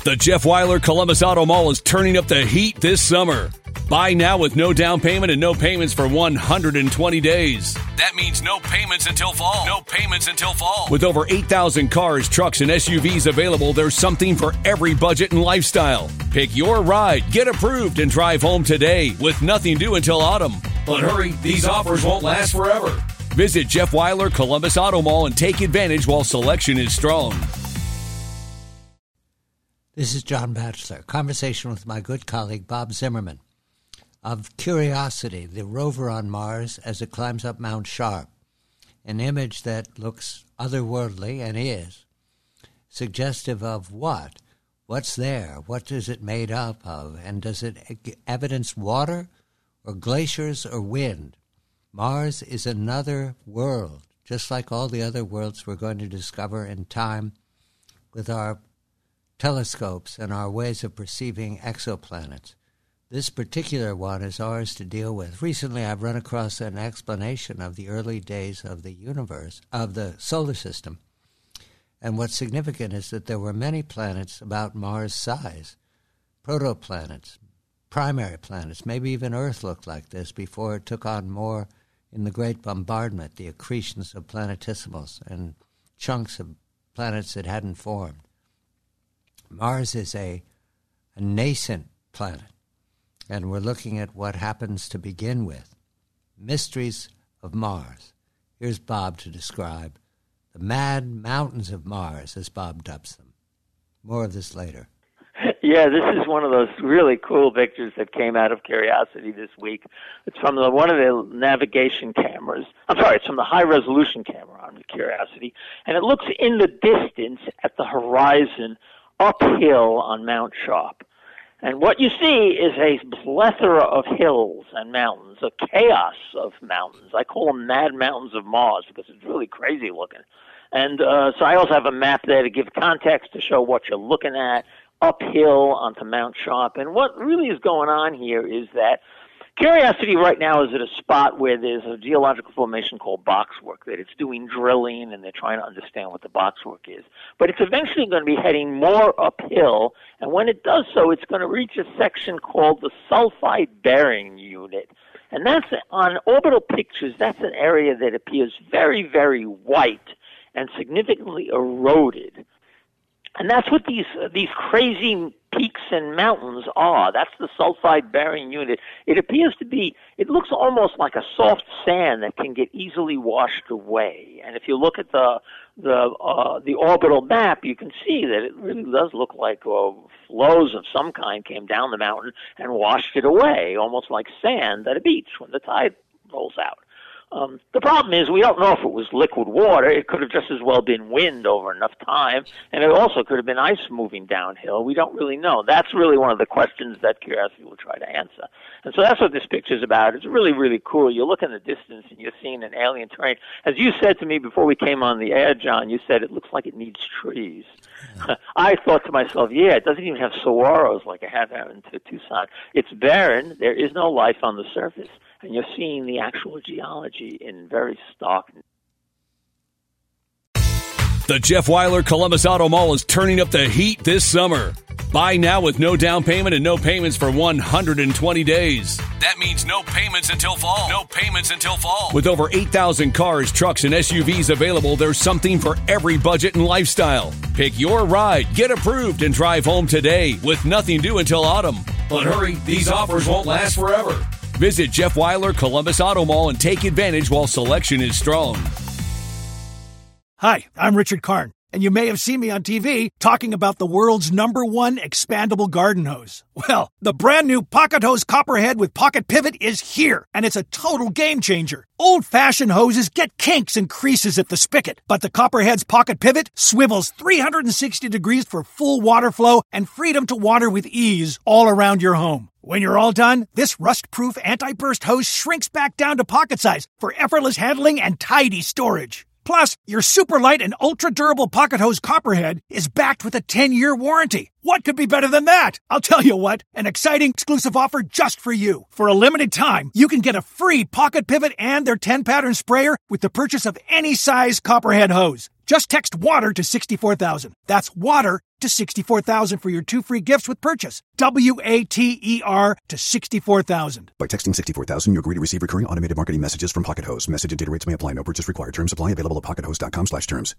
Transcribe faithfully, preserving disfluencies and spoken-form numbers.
The Jeff Weiler Columbus Auto Mall is turning up the heat this summer. Buy now with no down payment and no payments for one hundred twenty days. That means no payments until fall. No payments until fall. With over eight thousand cars, trucks, and S U Vs available, there's something for every budget and lifestyle. Pick your ride, get approved, and drive home today with nothing due until autumn. But hurry, these offers won't last forever. Visit Jeff Weiler Columbus Auto Mall and take advantage while selection is strong. This is John Batchelor. Conversation with my good colleague Bob Zimmerman of Curiosity, the rover on Mars as it climbs up Mount Sharp. An image that looks otherworldly and is. Suggestive of what? What's there? What is it made up of? And does it evidence water or glaciers or wind? Mars is another world, just like all the other worlds we're going to discover in time with our telescopes and our ways of perceiving exoplanets. This particular one is ours to deal with. Recently, I've run across an explanation of the early days of the universe, of the solar system. And what's significant is that there were many planets about Mars' size, protoplanets, primary planets. Maybe even Earth looked like this before it took on more in the Great Bombardment, the accretions of planetesimals and chunks of planets that hadn't formed. Mars is a, a nascent planet, and we're looking at what happens to begin with. Mysteries of Mars. Here's Bob to describe the mad mountains of Mars, as Bob dubs them. More of this later. Yeah, this is one of those really cool pictures that came out of Curiosity this week. It's from the, one of the navigation cameras. I'm sorry, it's from the high-resolution camera on the Curiosity, and it looks in the distance at the horizon uphill on Mount Sharp. And what you see is a plethora of hills and mountains, a chaos of mountains. I call them mad mountains of Mars because it's really crazy looking. And uh, so I also have a map there to give context to show what you're looking at uphill onto Mount Sharp. And what really is going on here is that Curiosity right now is at a spot where there's a geological formation called boxwork, that it's doing drilling and they're trying to understand what the boxwork is. But it's eventually going to be heading more uphill, and when it does so, it's going to reach a section called the sulfide bearing unit. And that's on orbital pictures, that's an area that appears very, very white and significantly eroded. And that's what these uh, these crazy peaks and mountains are. That's the sulfide bearing unit. It appears to be, it looks almost like a soft sand that can get easily washed away. And if you look at the the uh, the orbital map, you can see that it really does look like uh, flows of some kind came down the mountain and washed it away, almost like sand at a beach when the tide rolls out. Um, the problem is we don't know if it was liquid water. It could have just as well been wind over enough time, and it also could have been ice moving downhill. We don't really know. That's really one of the questions that Curiosity will try to answer. And so that's what this picture is about. It's really, really cool. You look in the distance, and you're seeing an alien terrain. As you said to me before we came on the air, John, you said it looks like it needs trees. Yeah. I thought to myself, yeah, it doesn't even have saguaros like I have out in Tucson. It's barren. There is no life on the surface. And you're seeing the actual geology in very stark. The Jeff Weiler Columbus Auto Mall is turning up the heat this summer. Buy now with no down payment and no payments for one hundred twenty days. That means no payments until fall. No payments until fall. With over eight thousand cars, trucks, and S U Vs available, there's something for every budget and lifestyle. Pick your ride, get approved, and drive home today with nothing due until autumn. But hurry, these offers won't last forever. Visit Jeff Weiler Columbus Auto Mall and take advantage while selection is strong. Hi, I'm Richard Karn, and you may have seen me on T V talking about the world's number one expandable garden hose. Well, the brand new Pocket Hose Copperhead with Pocket Pivot is here, and it's a total game changer. Old-fashioned hoses get kinks and creases at the spigot, but the Copperhead's Pocket Pivot swivels three hundred sixty degrees for full water flow and freedom to water with ease all around your home. When you're all done, this rust-proof anti-burst hose shrinks back down to pocket size for effortless handling and tidy storage. Plus, your super light and ultra-durable Pocket Hose Copperhead is backed with a ten-year warranty. What could be better than that? I'll tell you what, an exciting exclusive offer just for you. For a limited time, you can get a free Pocket Pivot and their ten-pattern sprayer with the purchase of any size Copperhead hose. Just text WATER to sixty-four thousand. That's WATER to sixty-four thousand for your two free gifts with purchase. W A T E R to sixty-four thousand. By texting sixty-four thousand, you agree to receive recurring automated marketing messages from Pocket Host. Message and data rates may apply. No purchase required. Terms apply. Available at pocket host dot com slash terms.